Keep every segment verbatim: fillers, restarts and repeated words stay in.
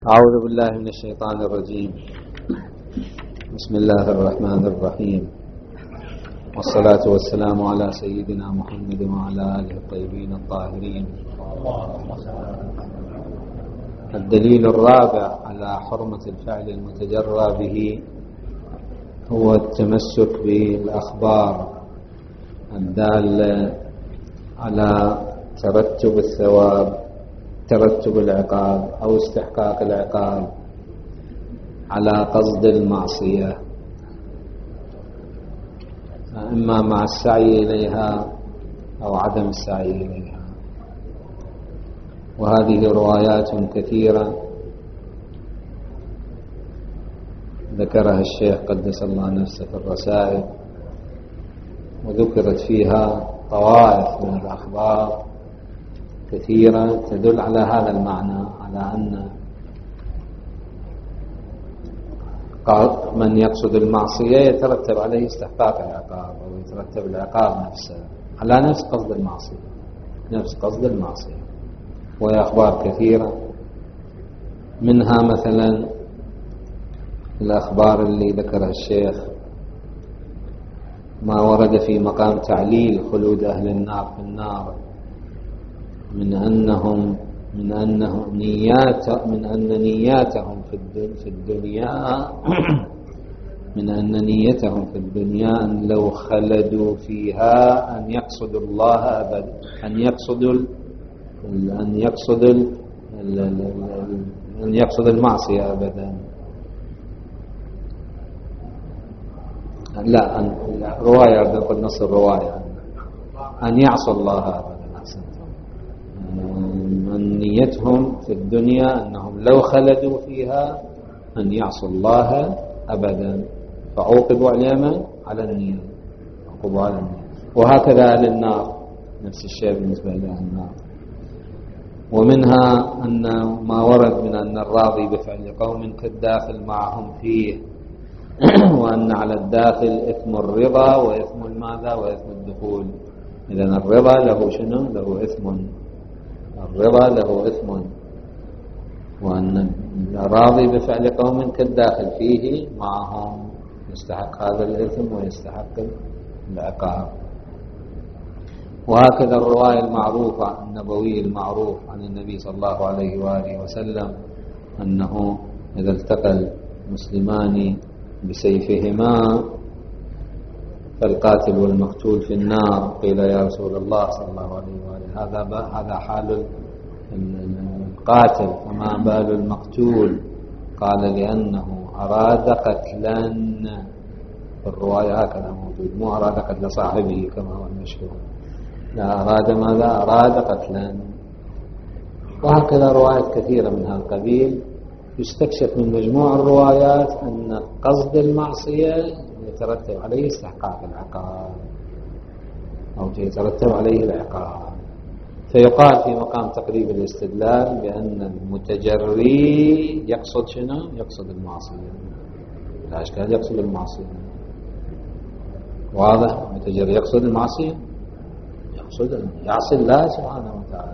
أعوذ بالله من الشيطان الرجيم. بسم الله الرحمن الرحيم، والصلاة والسلام على سيدنا محمد وعلى آله الطيبين الطاهرين. الدليل الرابع على حرمة الفعل المتجرى به هو التمسك بالأخبار الدالة على ترتب الثواب، ترتب العقاب أو استحقاق العقاب على قصد المعصية، إما مع السعي إليها أو عدم السعي إليها. وهذه روايات كثيرة ذكرها الشيخ قدس الله نفسه في الرسائل، وذكرت فيها طوائف من الأخبار كثيرة تدل على هذا المعنى، على أن من يقصد المعصية يترتب عليه استحقاق العقاب، أو يترتب العقاب نفسه على نفس قصد المعصية، نفس قصد المعصية. وهي أخبار كثيرة، منها مثلا الأخبار اللي ذكرها الشيخ ما ورد في مقام تعليل خلود أهل النار في النار، من أنهم من أنهم نيات من أن نياتهم في الدنيا من أن نيتهم في الدنيا أن لو خلدوا فيها أن يقصدوا الله أبدا، أن يقصدوا أن يقصدوا أن يقصد المعصية أبدا. لا، رواية نقول نص الرواية أن يعصى الله أبدا. من نيتهم في الدنيا أنهم لو خلدوا فيها أن يعصوا الله أبدا، فعوقبوا عليهم على النية، عوقبوا على النية. وهكذا أهل النار نفس الشيء بالنسبة لأهل النار. ومنها أن ما ورد من أن الراضي بفعل قوم كالداخل معهم فيه، وأن على الداخل إثم الرضا وإثم الماذا وإثم الدخول. إذن الرضا له شنو؟ له إثم، الرضا له إثم. وأن الراضي بفعل قوم كالداخل فيه معهم يستحق هذا الإثم ويستحق العقاب. وهكذا الرواية المعروفة النبوي المعروف عن النبي صلى الله عليه وآله وسلم أنه إذا التقى المسلمان بسيفهما فالقاتل والمقتول في النار. قيل يا رسول الله صلى الله عليه وآله هذا هذا حال القاتل، فما بال المقتول؟ قال لأنه أراد قتلا. في الرواية هكذا موجود، مو أراد قتل صاحبه كما هو المشهور، لا، أراد ماذا؟ أراد قتلا. وهكذا روايات كثيرة من هذا القبيل. يستكشف من مجموع الروايات أن قصد المعصية يترتب عليه استحقاق العقاب، أو يترتب عليه العقاب. فيقال في مقام تقريب الاستدلال بأن المتجري يقصد شنو؟ يقصد المعصية، لا أشكال يقصد المعصية. واضح؟ المتجري يقصد المعصية، يقصد يعصي الله سبحانه وتعالى،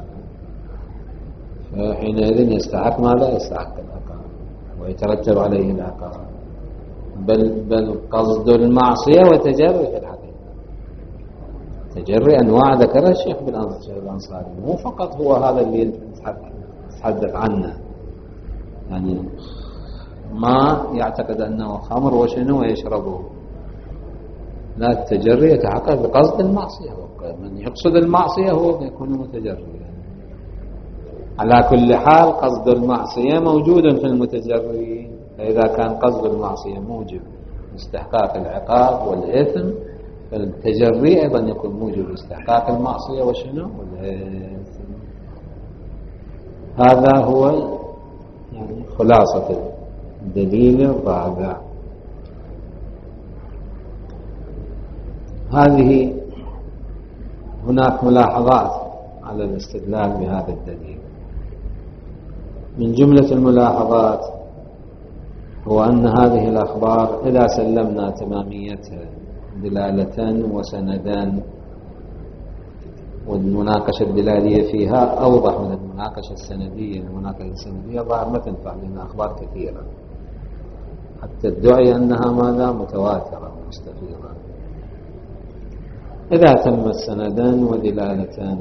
فحينئذ يستحق ماذا؟ يستحق العقاب ويترتب عليه العقاب. بل بل قصد المعصية وتجري في الحقيقة. تجري أنواع ذكرها الشيخ بالأنصاري، مو فقط هو هذا اللي نتحدث عنه، يعني ما يعتقد أنه خمر وشنو ويشربه، لا، التجري يتحقق بقصد المعصية. من يقصد المعصية هو يكون متجري. على كل حال قصد المعصية موجود في المتجري، فإذا كان قصد المعصية موجب استحقاق العقاب والإثم، فالتجري أيضا يكون موجب استحقاق المعصية وشنو والإثم. هذا هو يعني خلاصة الدليل الرابع. هذه هناك ملاحظات على الاستدلال بهذا الدليل. من جملة الملاحظات هو أن هذه الأخبار إذا سلمنا تماميتها دلالة وسندا والمناقشة الدلالية فيها أوضح من المناقشة السندية. المناقشة السندية ظاهر ما تنفع لنا أخبار كثيرة حتى تدعي أنها ماذا متواترة مستفيضة. إذا تم السندان ودلالتان،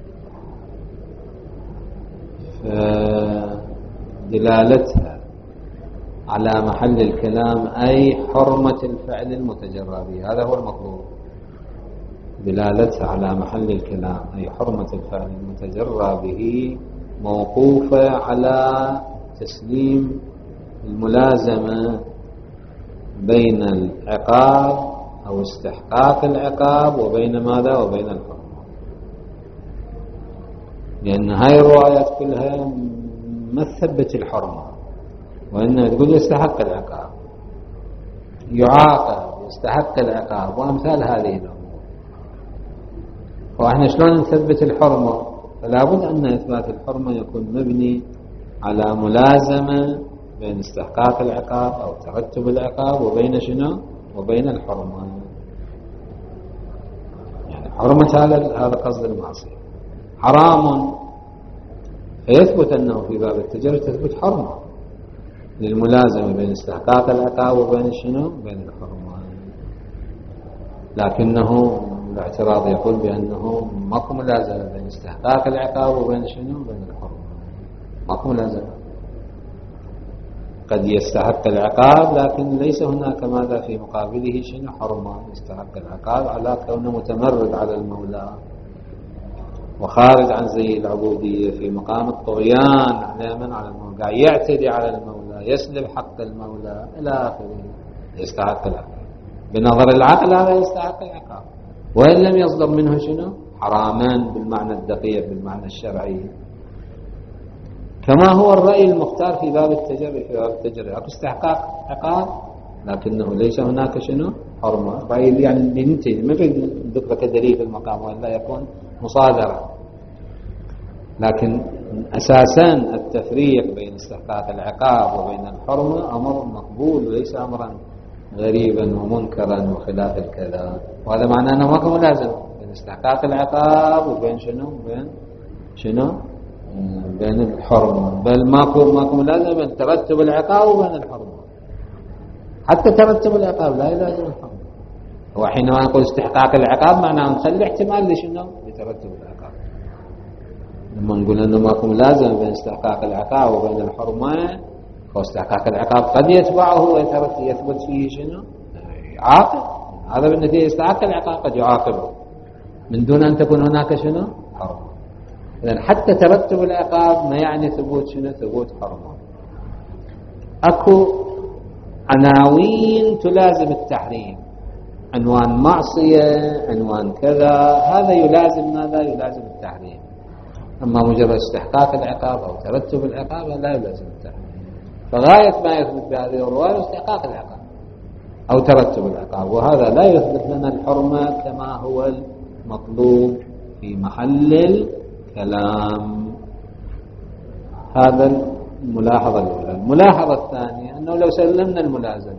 فدلالتها على محل الكلام أي حرمة الفعل المتجرى به، هذا هو المطلوب. دلالتها على محل الكلام أي حرمة الفعل المتجرى به موقوفة على تسليم الملازمة بين العقاب أو استحقاق العقاب وبين ماذا وبين الحرمة، لأن هاي الروايات كلها ما تثبت الحرمة، وإنما تقول يستحق العقاب، يعاقب، يستحق العقاب، وأمثال هذه الأمور. وإحنا شلون نثبت الحرمة؟ فلا بد أن إثبات الحرمة يكون مبني على ملازمة بين استحقاق العقاب أو ترتب العقاب وبين شنو؟ وبين الحرمة. يعني حرمة هذا قصد المعصية، حرام فيثبت أنه في باب التجربة تثبت حرمة للملازمة بين استحقاق العقاب وبين شنو؟ بين الحرمة. لكنه الاعتراض يقول بأنه ماكو ملازمة بين استحقاق العقاب وبين شنو؟ بين الحرمة. ماكو ملازمة، قد يستحق العقاب لكن ليس هناك ماذا في مقابله شنو؟ حرمة. يستحق العقاب على كونه متمرد على المولى وخارج عن زي العبودية في مقام الطغيان على من؟ على المولى، قاعد يعتدي على المولى، يسلب حق المولى إلى آخره، يستحق العقاب. بنظر العقل هذا يستحق العقاب، وإن لم يصدر منه شنو؟ حراما بالمعنى الدقيق بالمعنى الشرعي، كما هو الرأي المختار في باب التجري. في باب التجري أكو استحقاق عقاب لكنه ليس هناك شنو؟ حرمة. رأي يعني بنتي ما في ذكر دليل في المقام وإلا يكون مصادرة. لكن أساسا التفريق بين استحقاق العقاب وبين الحرمة أمر مقبول وليس أمرا غريبا ومنكرا وخلاف الكذا. وهذا معناه أنه ما كان ملازم بين استحقاق العقاب وبين شنو؟ بين شنو؟ بين الحرمة. بل ماكو ماكو ملازم بين ترتب العقاب وبين الحرمة. حتى ترتب العقاب لا يلازم الحرمة. وحينما نقول استحقاق العقاب معناه نخلي احتمال لشنو؟ لترتب العقاب. لما نقول انه ماكو ملازم بين استحقاق العقاب وبين الحرمة، واستحقاق العقاب قد يتبعه ويترتب يثبت فيه شنو؟ عاقب. هذا بالنتيجة استحقاق العقاب قد يعاقبه من دون ان تكون هناك شنو؟ حرمة. إذن حتى ترتب العقاب ما يعني ثبوت شنو؟ ثبوت حرمة. اكو عناوين تلازم التحريم، عنوان معصية، عنوان كذا، هذا يلازم ماذا؟ يلازم التحريم. أما مجرد استحقاق العقاب أو ترتب العقاب لا يلازم التحريم. فغاية ما يثبت بهذه الرواية استحقاق العقاب أو ترتب العقاب، وهذا لا يثبت لنا الحرمة كما هو المطلوب في محل الكلام. هذا الملاحظة الأولى. الملاحظة الثانية أنه لو سلمنا الملازمة،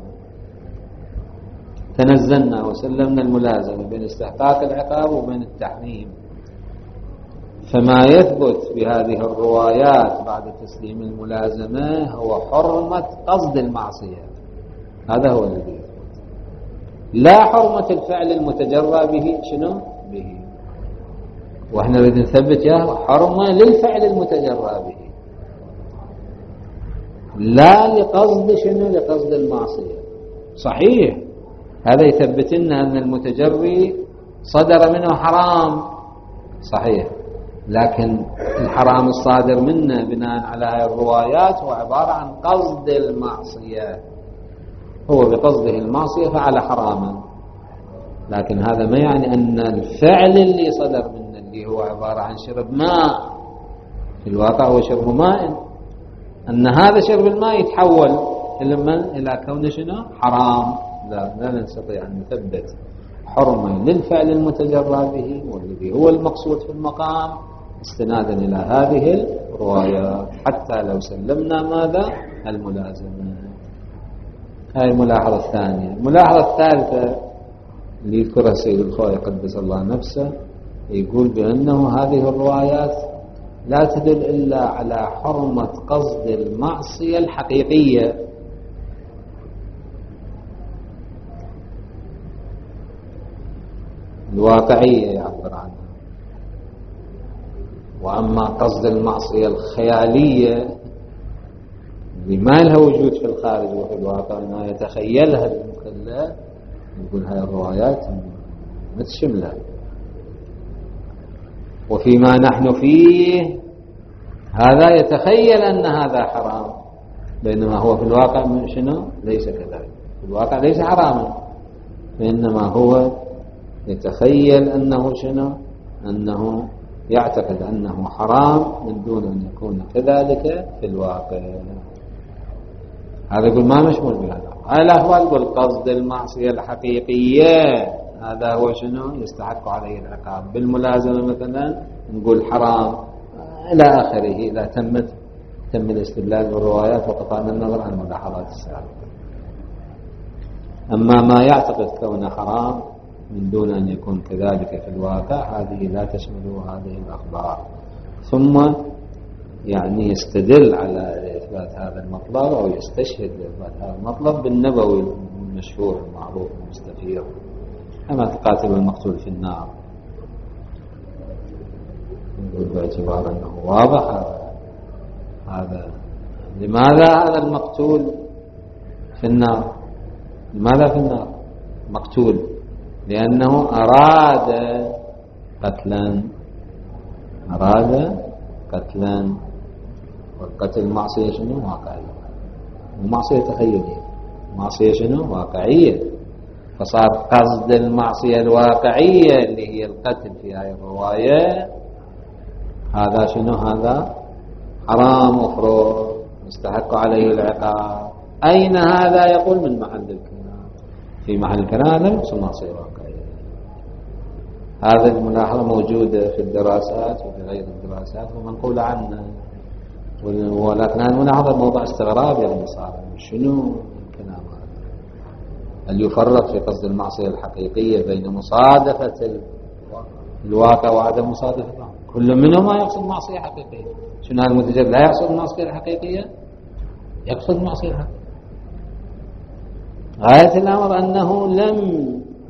تنزلنا وسلمنا الملازمة بين استحقاق العقاب وبين التحريم، فما يثبت بهذه الروايات بعد تسليم الملازمة هو حرمة قصد المعصية. هذا هو الذي يثبت، لا حرمة الفعل المتجرى به شنو؟ به. واحنا نريد نثبت يا حرمة للفعل المتجرى به، لا لقصد شنو؟ لقصد المعصية. صحيح هذا يثبت لنا أن المتجري صدر منه حرام، صحيح، لكن الحرام الصادر منه بناء على هذه الروايات هو عبارة عن قصد المعصية، هو بقصده المعصية فعل حراما. لكن هذا ما يعني أن الفعل اللي صدر منه اللي هو عبارة عن شرب ماء، في الواقع هو شرب ماء، أن هذا شرب الماء يتحول إلى كون شنو؟ حرام. لا, لا نستطيع أن نثبت حرمة للفعل المتجرى به والذي هو المقصود في المقام استنادا إلى هذه الروايات، حتى لو سلمنا ماذا؟ الملازمة. هذه الملاحظة الثانية. الملاحظة الثالثة اللي يذكرها السيد الخوئي قدس الله نفسه يقول بأنه هذه الروايات لا تدل إلا على حرمة قصد المعصية الحقيقية، الواقعية يعبر عنها. وأما قصد المعصية الخيالية اللي ما لها وجود في الخارج وفي الواقع، أنه يتخيلها المخلة، يقول هاي الروايات ما تشملها. وفيما نحن فيه هذا يتخيل أن هذا حرام، بينما هو في الواقع شنو؟ ليس كذلك. في الواقع ليس حراما، بينما هو يتخيل أنه شنو؟ أنه يعتقد أنه حرام من دون أن يكون كذلك في الواقع. هذا يقول ما مشمول بهذا. هاي الأحوال يقول قصد المعصية الحقيقية، هذا هو شنو؟ يستحق عليه العقاب. بالملازمة مثلا نقول حرام إلى آخره، إذا تمت تم الاستدلال بالروايات وقطعنا النظر عن ملاحظات السابقة. أما ما يعتقد كونه حرام من دون أن يكون كذلك في الواقع، هذه لا تشمل هذه الأخبار. ثم يعني يستدل على إثبات هذا المطلب أو يستشهد لإثبات هذا المطلب بالنبوي المشهور المعروف المستفيض، كما تقاتل المقتول في النار، يقول باعتبار أنه واضح هذا, هذا لماذا هذا المقتول في النار؟ لماذا في النار مقتول؟ لأنه أراد قتلا، أراد قتلا. والقتل معصية شنو؟ واقعية، ومعصية تخيلية. معصية شنو؟ واقعية. فصار قصد المعصية الواقعية اللي هي القتل في هذه الرواية، هذا شنو؟ هذا حرام مفروض يستحق عليه العقاب. أين هذا؟ يقول من محل الكلام. في محل الكلام لم يقصد معصية واقعية. هذه الملاحظة موجودة في الدراسات وفي غير الدراسات ومنقولة عنه، ولكن هذه الملاحظة موضع استغراب. يعني صار شنو الكلام هذا؟ هل يفرق في قصد المعصية الحقيقية بين مصادفة الواقع وعدم مصادفته؟ كل منهما يقصد معصية حقيقية. شنو هذا المتجرد لا يقصد المعصية الحقيقية؟ يقصد المعصية الحقيقية. غاية الأمر أنه لم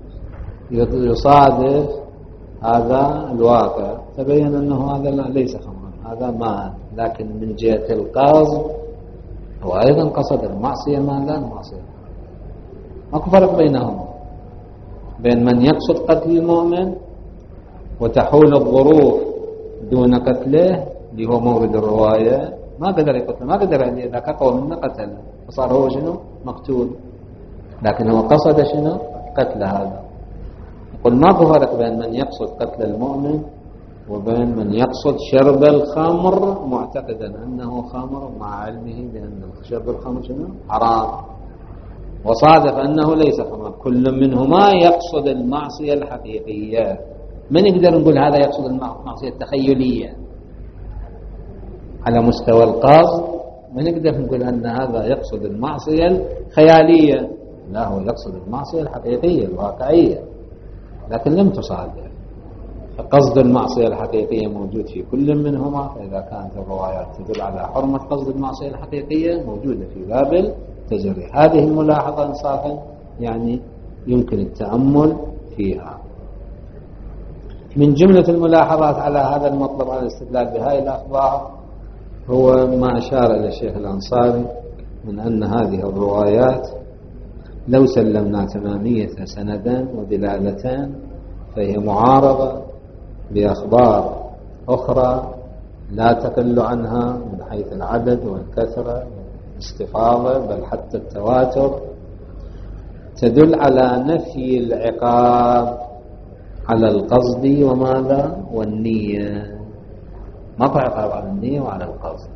يصادف هذا الواقع، تبين أنه هذا ليس خمرا، هذا ماء، لكن من جهة القصد هو أيضا قصد المعصية ما لا المعصية. ماكو فرق بينهم، بين من يقصد قتل المؤمن وتحول الظروف دون قتله اللي هو مورد الرواية، ما قدر يقتل، ما قدر يعني إذا كقوا منه قتل، فصار هو شنو؟ مقتول. لكن هو قصد شنو؟ قتل هذا. يقول ماكو فرق بين من يقصد قتل المؤمن وبين من يقصد شرب الخمر معتقدا أنه خمر مع علمه بأن شرب الخمر شنو؟ حرام، وصادف أنه ليس خمر. كل منهما يقصد المعصية الحقيقية. من يقدر نقول هذا يقصد المعصية التخيلية على مستوى القصد؟ من يقدر نقول أن هذا يقصد المعصية الخيالية؟ لا، هو يقصد المعصية الحقيقية الواقعية، لكن لم تصادف. فقصد المعصية الحقيقية موجود في كل منهما. فإذا كانت الروايات تدل على حرمة قصد المعصية الحقيقية موجودة في باب التجري. هذه الملاحظة إنصافا يعني يمكن التأمل فيها. من جملة الملاحظات على هذا المطلب على الاستدلال بهذه الأخبار هو ما أشار إلى الشيخ الأنصاري من أن هذه الروايات لو سلمنا تمامية سندا ودلالتان فهي معارضة بأخبار أخرى لا تقل عنها من حيث العدد والكثرة والاستفاضة بل حتى التواتر، تدل على نفي العقاب على القصد وماذا؟ والنية. ما في عقاب على النية وعلى القصد.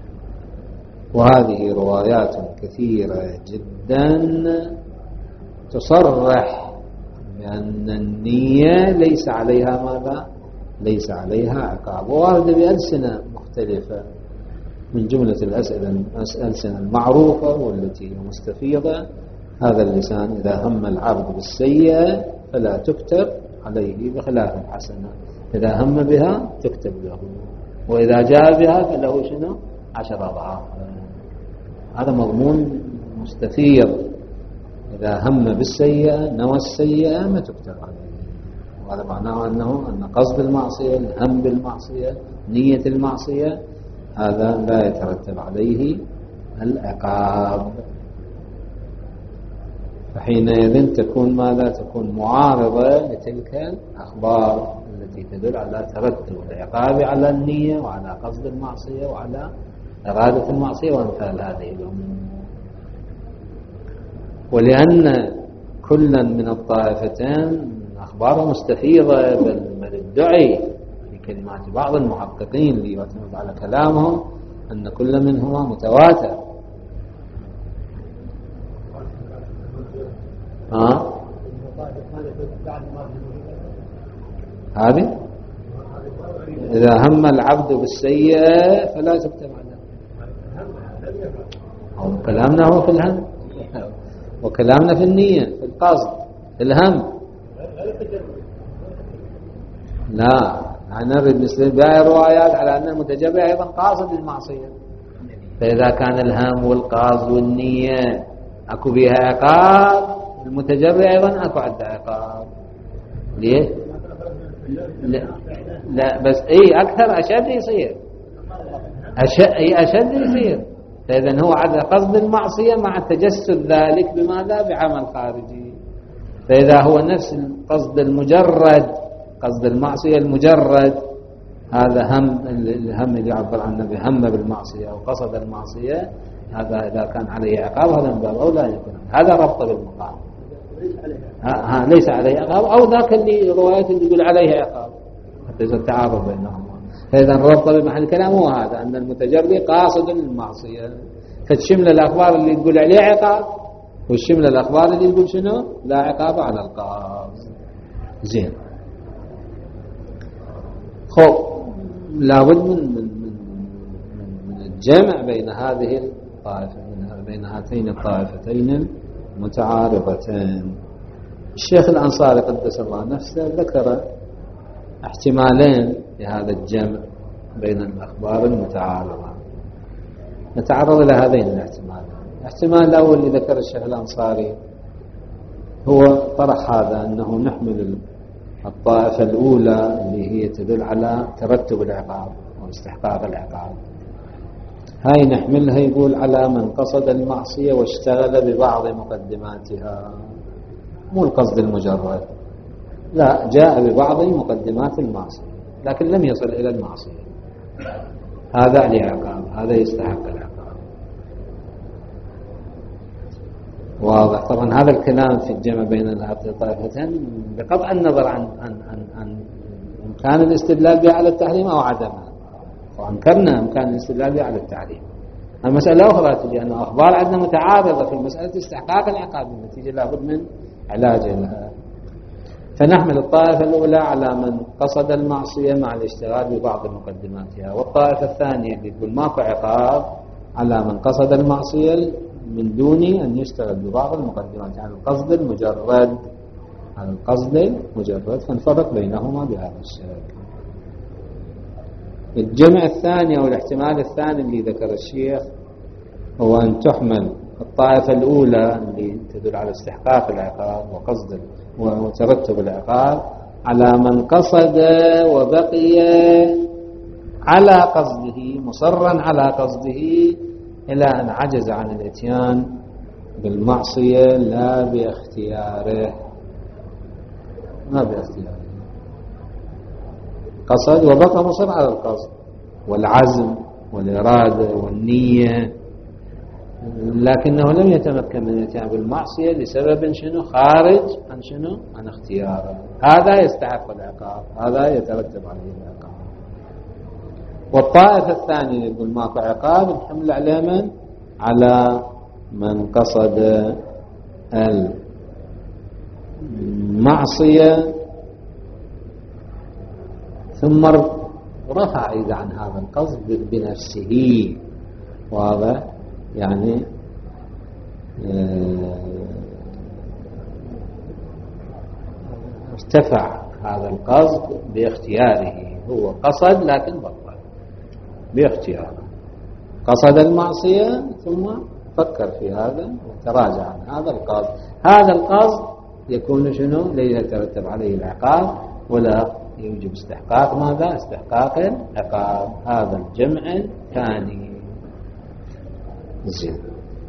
وهذه روايات كثيرة جدا تصرح بأن النية ليس عليها ماذا؟ ليس عليها عقاب، وواردة بألسنة مختلفة. من جملة الأسئلة الألسنة المعروفة والتي مستفيضة: هذا اللسان إذا هم العبد بالسيئة فلا تكتب عليه بخلاف الحسنة، إذا هم بها تكتب له، وإذا جاء بها فله شنو؟ عشر أضعاف. هذا مضمون مستفيض. إذا هم بالسيئة نوى السيئة ما تكتب عليه. وهذا معناه أنه أن قصد المعصية، الهم بالمعصية، نية المعصية، هذا لا يترتب عليه العقاب. فحينئذ تكون ماذا؟ تكون معارضة لتلك الأخبار التي تدل على ترتب العقاب على النية وعلى قصد المعصية وعلى إرادة المعصية وأمثال هذه الأمور. ولأن كلا من الطائفتين أخبار مستفيضة، بل ادعي في كلمات بعض المحققين ليعتمد على كلامهم أن كل منهما متواتر. ها؟ هذه إذا هم العبد بالسيئة فلا تكتب عنه. أو كلامنا هو في الهم، وكلامنا في النية، في القصد، في الهم. لا، نرد مثل باقي الروايات على أن المتجرع أيضا قاصد للمعصية. فإذا كان الهم والقصد والنية أكو بها عقاب، المتجرع أيضا أكو عنده عقاب. ليه؟ لا, لا بس اي اكثر اشد يصير، اشد اي اشد يصير. فاذا هو على قصد المعصيه مع تجسد ذلك بماذا؟ بعمل خارجي. فاذا هو نفس القصد المجرد، قصد المعصيه المجرد، هذا هم، الهم اللي يعبر عنه بهم بالمعصيه او قصد المعصيه، هذا اذا كان عليه عقاب هذا من باب اولى يكون هذا ربط بالمقام. ها ليس عليه عقاب، أو ذاك اللي روايات اللي يقول عليه عقاب، حتى يصير تعارض بينهما. فإذا الربط بمحل الكلام هو هذا، أن المتجري قاصد للمعصية، فتشمل الأخبار اللي تقول عليه عقاب، والشمل الأخبار اللي يقول شنو؟ لا عقاب على القاصد. زين. خب، لابد من من من الجمع بين هذه الطائفة، بين هاتين الطائفتين المتعارضتين. الشيخ الأنصاري قدس الله نفسه ذكر احتمالين لهذا الجمع بين الأخبار المتعارضة. نتعرض إلى هذين الاحتمالين. الاحتمال الأول اللي ذكر الشيخ الأنصاري هو طرح هذا، أنه نحمل الطائفة الأولى اللي هي تدل على ترتب العقاب واستحقاق العقاب، هاي نحملها يقول على من قصد المعصية واشتغل ببعض مقدماتها، مو القصد المجرد، لا، جاء ببعض مقدمات المعصية لكن لم يصل إلى المعصية، هذا عليه عقاب، هذا يستحق العقاب. واضح؟ طبعا هذا الكلام في الجمع بين الطائفتين بقطع النظر عن عن عن, عن إمكان الاستدلال بها على التحريم أو عدمه، وأنكرنا إمكان الاستدلال بها على التحريم. المسألة أخرى تجي أن أخبار عندنا متعارضة في مسألة استحقاق العقاب، النتيجة لابد من علاج لها. فنحمل الطائفة الأولى على من قصد المعصية مع الاشتغال ببعض مقدماتها، والطائفة الثانية اللي تقول ماكو عقاب على من قصد المعصية من دون أن يشتغل ببعض المقدمات، يعني القصد المجرد، على القصد المجرد، فنفرق بينهما بهذا الشكل. الجمع الثاني أو الاحتمال الثاني اللي ذكر الشيخ هو أن تحمل الطائفة الأولى اللي تدل على استحقاق العقاب وقصد وترتب العقاب على من قصد وبقي على قصده، مصرا على قصده إلى أن عجز عن الاتيان بالمعصية لا باختياره، ما باختياره، قصد وبقى مصر على القصد والعزم والإرادة والنية، لكنه لم يتمكن من الاتيان بالمعصية لسبب شنو؟ خارج عن شنو؟ عن اختياره، هذا يستحق العقاب، هذا يترتب عليه العقاب. والطائفة الثانية يقول ماكو عقاب، نحمل على من؟ على من قصد المعصية ثم رفع إذا عن هذا القصد بنفسه، واضح؟ يعني ارتفع هذا القصد باختياره، هو قصد لكن بطل باختياره، قصد المعصية ثم فكر في هذا وتراجع عن هذا القصد. هذا القصد يكون شنو؟ لا يترتب عليه العقاب ولا يوجب استحقاق ماذا؟ استحقاق العقاب. هذا الجمع الثاني. زين،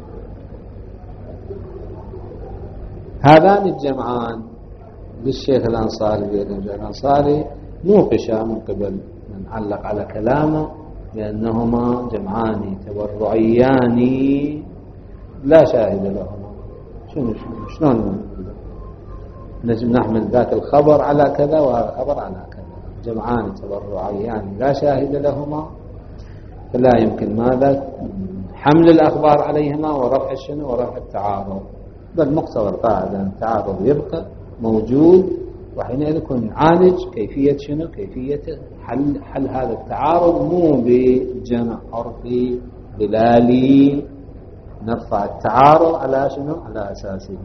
هذان الجمعان للشيخ الأنصاري الأنصاري نوقشا من قبل من علق على كلامه لأنهما جمعان تبرعيان لا شاهد لهما. شنو شنو شلون نجم نحمل ذاك الخبر على كذا والخبر على كذا؟ جمعان تبرعيان لا شاهد لهما، فلا يمكن ماذا؟ حمل الأخبار عليهما ورفع الشنو؟ ورفع التعارض. بل مقتضى القاعدة التعارض يبقى موجود، وحينئذ يكون نعالج كيفية شنو؟ كيفية حل حل هذا التعارض، مو بجمع عرفي دلالي نرفع التعارض على شنو؟ على أساسه.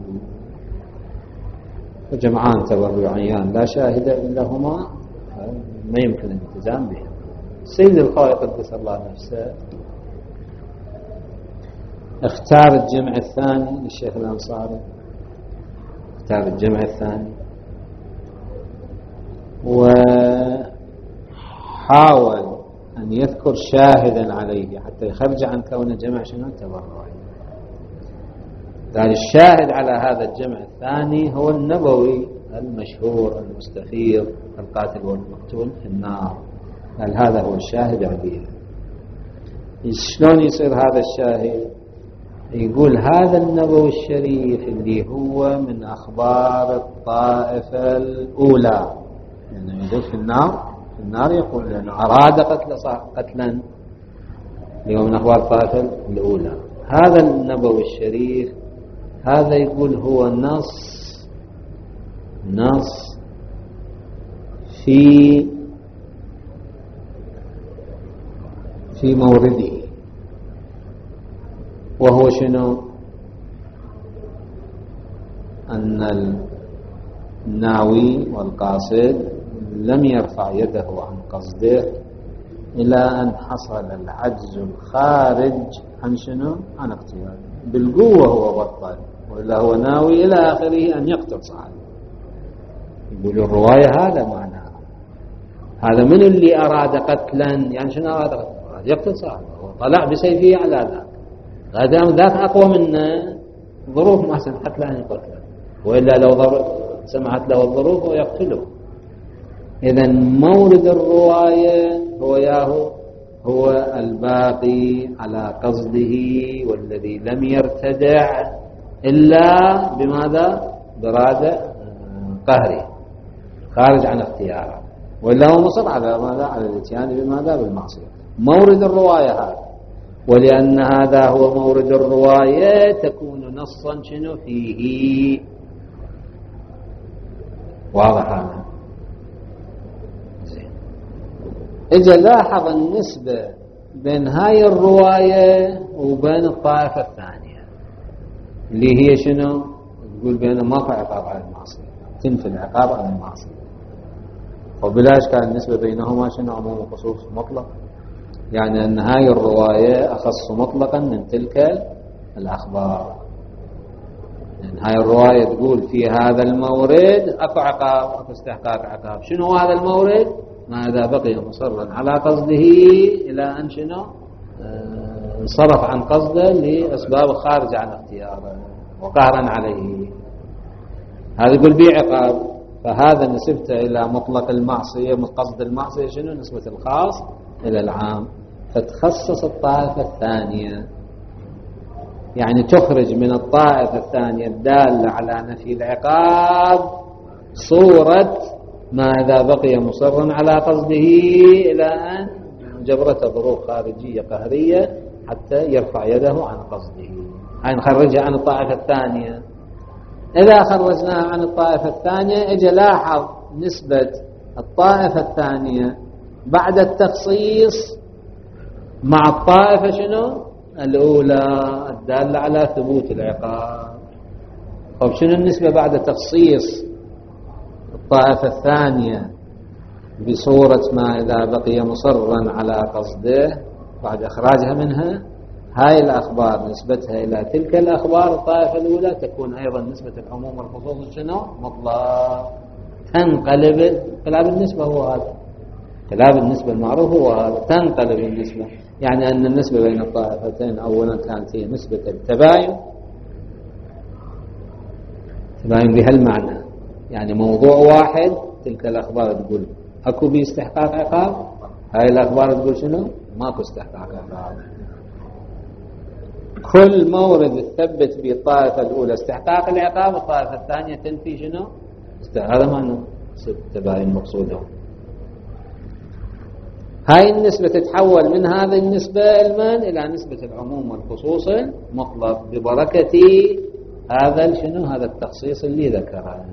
فجمعان تبرعيان لا شاهد لهما ما يمكن الالتزام به. سيد الخوي قدس الله نفسه اختار الجمع الثاني للشيخ الأنصاري، اختار الجمع الثاني وحاول أن يذكر شاهدا عليه حتى يخرج عن كون جمع شنو؟ تبرعي. قال الشاهد على هذا الجمع الثاني هو النبوي المشهور المستفيض القاتل والمقتول في النار. قال هذا هو الشاهد عليه. شلون يصير هذا الشاهد؟ يقول هذا النبوي الشريف اللي هو من أخبار الطائفة الأولى، يعني يقول في النار، في النار يقول لأنه أراد قتل قتلا اللي هو من أخبار الطائفة الأولى. هذا النبوي الشريف هذا يقول هو نص نص في في مورده، وهو شنو؟ أن الناوي والقاصد لم يرفع يده عن قصده إلى أن حصل العجز الخارج عن شنو؟ عن اختياره. بالقوة هو بطل، وإلا هو ناوي إلى آخره أن يقتل صاحبه. يقول الرواية هذا معناه، هذا من اللي أراد قتلا؟ يعني شنو أراد قتلا؟ أراد يقتل صاحبه، وطلع بسيفه على ذاك، غدام ذاك أقوى منه، ظروف ما سمحت له أن يقتله، وإلا لو سمحت له الظروف ويقتله. إذن مورد الرواية هو ياهو هو الباقي على قصده والذي لم يرتدع إلا بماذا؟ برادة قهري خارج عن اختياره، وإلا هو مصر على ماذا؟ على الاتيان بماذا؟ بالمعصية. مورد الرواية هذا، ولأن هذا هو مورد الرواية تكون نصا شنو فيه. واضح هذا؟ إذا لاحظ النسبة بين هاي الرواية وبين الطائفة الثانية اللي هي شنو؟ تقول بينه ما في عقاب على المعصية، تنفي العقاب على المعصية، وبلا إشكال النسبة بينهما شنو؟ عموم وخصوص مطلق، يعني أن هاي الرواية أخص مطلقا من تلك الأخبار. يعني هاي الرواية تقول في هذا المورد أكو عقاب، أكو استحقاق عقاب. شنو هذا المورد؟ ما إذا بقي مصرا على قصده إلى أن شنو؟ انصرف عن قصده لأسباب خارجة عن اختياره وقهرا عليه، هذا يقول به عقاب. فهذا نسبته إلى مطلق المعصية، قصد المعصية شنو؟ نسبة الخاص إلى العام. فتخصص الطائفة الثانية، يعني تخرج من الطائفة الثانية الدالة على نفي العقاب صورة ما إذا بقي مصرا على قصده إلى أن جبرته ظروف خارجية قهرية حتى يرفع يده عن قصده. هاي نخرجها عن الطائفة الثانية. إذا خرجناها عن الطائفة الثانية اجي لاحظ نسبة الطائفة الثانية بعد التخصيص مع الطائفة شنو؟ الأولى الدالة على ثبوت العقاب. طب شنو النسبة بعد تخصيص الطائفة الثانية بصورة ما إذا بقي مصرا على قصده بعد إخراجها منها، هاي الأخبار نسبتها إلى تلك الأخبار الطائفة الأولى تكون أيضا نسبة العموم والخصوص شنو؟ مطلق. تنقلب انقلاب النسبة هو هذا، انقلاب النسبة المعروف هو هذا، تنقلب النسبة، يعني أن النسبة بين الطائفتين أولا كانت هي نسبة التباين، تباين بهالمعنى، يعني موضوع واحد تلك الأخبار تقول أكو باستحقاق عقاب، هاي الأخبار تقول شنو؟ ماكو استحقاق عقاب. كل مورد تثبت بالطائفة الأولى استحقاق العقاب، الطائفة الثانية تنفي شنو؟ هذا معنى التباين مقصوده. هاي النسبة تتحول من هذه النسبة المن إلى نسبة العموم والخصوص المطلق ببركة هذا شنو؟ هذا التخصيص اللي ذكره.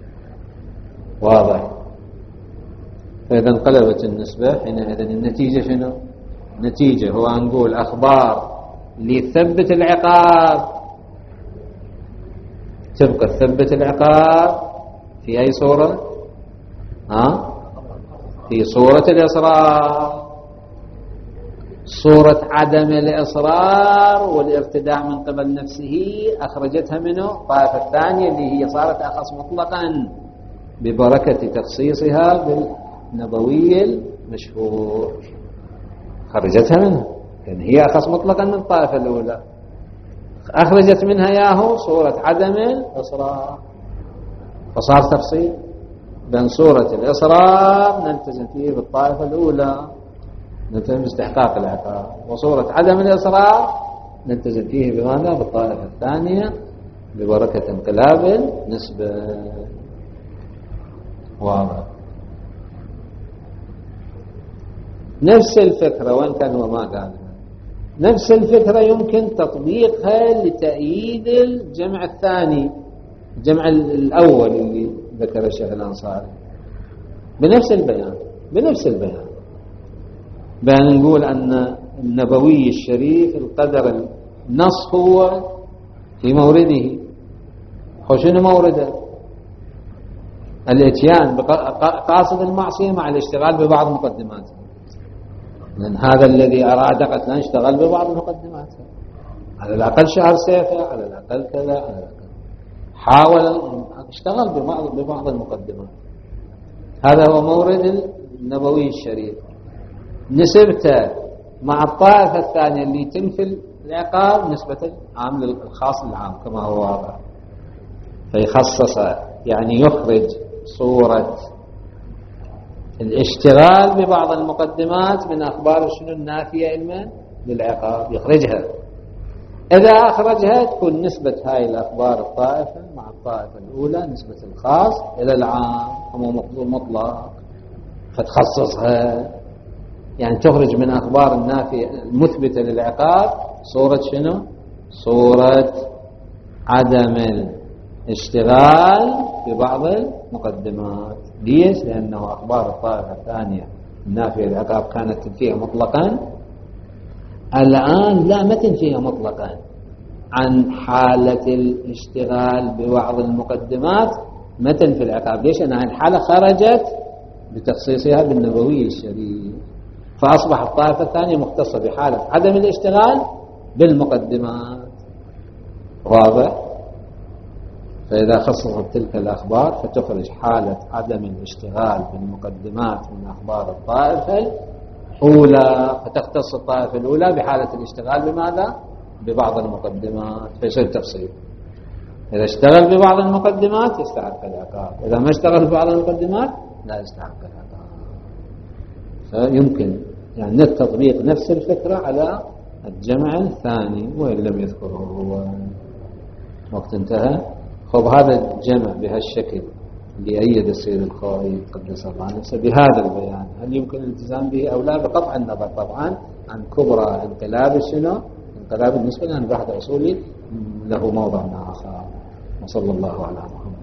واضح؟ فإذا انقلبت النسبة حينئذ النتيجة شنو؟ نتيجة هو نقول أخبار لثبت العقاب تبقى تثبت العقاب في أي صورة؟ ها؟ في صورة الإصرار، صورة عدم الإصرار والارتداع من قبل نفسه أخرجتها منه الطائفة الثانية اللي هي صارت أخص مطلقا ببركة تخصيصها بالنبوي المشهور، خرجتها منه لأن هي أخص مطلقا من الطائفة الأولى، أخرجت منها ياهو صورة عدم الإصرار، فصار تفصيل بين صورة الإصرار نلتزم فيه بالطائفة الأولى نلتزم باستحقاق العقاب، وصورة عدم الإصرار نلتزم فيه بماذا؟ بالطائفة الثانية ببركة انقلاب النسبة. واضح؟ نفس الفكرة وإن كان وما قال نفس الفكرة يمكن تطبيقها لتأييد الجمع الثاني، الجمع الأول اللي ذكر الشيخ الأنصاري بنفس البيان بنفس البيان بأن نقول أن النبوي الشريف القدر النص هو في مورده، خشن مورده الاتيان قاصد المعصية مع الاشتغال ببعض مقدماته، لأن هذا الذي أراد قتلا اشتغل ببعض مقدماته، على الأقل شهر سيفه، على الأقل كذا، على الأقل حاول اشتغل ببعض ببعض المقدمات. هذا هو مورد النبوي الشريف، نسبته مع الطائفة الثانية اللي تنفي العقاب نسبة العام الخاص للعام كما هو واضح، فيخصص يعني يخرج صورة الاشتغال ببعض المقدمات من أخبار شنو النافية علما للعقاب، يخرجها. إذا أخرجها تكون نسبة هاي الأخبار الطائفة مع الطائفة الأولى نسبة الخاص إلى العام كما مقصود مطلق، فتخصصها يعني تخرج من أخبار النافية المثبتة للعقاب صورة شنو؟ صورة عدم الاشتغال ببعض المقدمات. ليش؟ لأنه أخبار الطائفة الثانية النافية للعقاب كانت تنفيها مطلقا، الآن لا ما تنفيها مطلقا عن حالة الاشتغال ببعض المقدمات ما تنفي العقاب. ليش؟ أنها الحالة خرجت بتخصيصها بالنبوي الشريف، فأصبح الطائفة الثانية مختصة بحالة عدم الاشتغال بالمقدمات. واضح؟ فإذا خصصت تلك الأخبار فتخرج حالة عدم الاشتغال بالمقدمات من أخبار الطائفة الأولى، فتختص الطائفة الأولى بحالة الاشتغال بماذا؟ ببعض المقدمات، فيصير تفصيل. إذا اشتغل ببعض المقدمات يستحق العقاب، إذا ما اشتغل ببعض المقدمات لا يستحق العقاب. فيمكن يعني التطبيق نفس الفكرة على الجمع الثاني وإن لم يذكره هو. وقت انتهى. خب هذا الجمع بهالشكل اللي أيد السيد الخوئي قدس الله نفسه بهذا البيان هل يمكن الالتزام به أو لا؟ بقطع النظر طبعا عن كبرى انقلاب شنو؟ انقلاب النسبة، لأن بحث أصولي له موضع آخر. وصلى الله على محمد.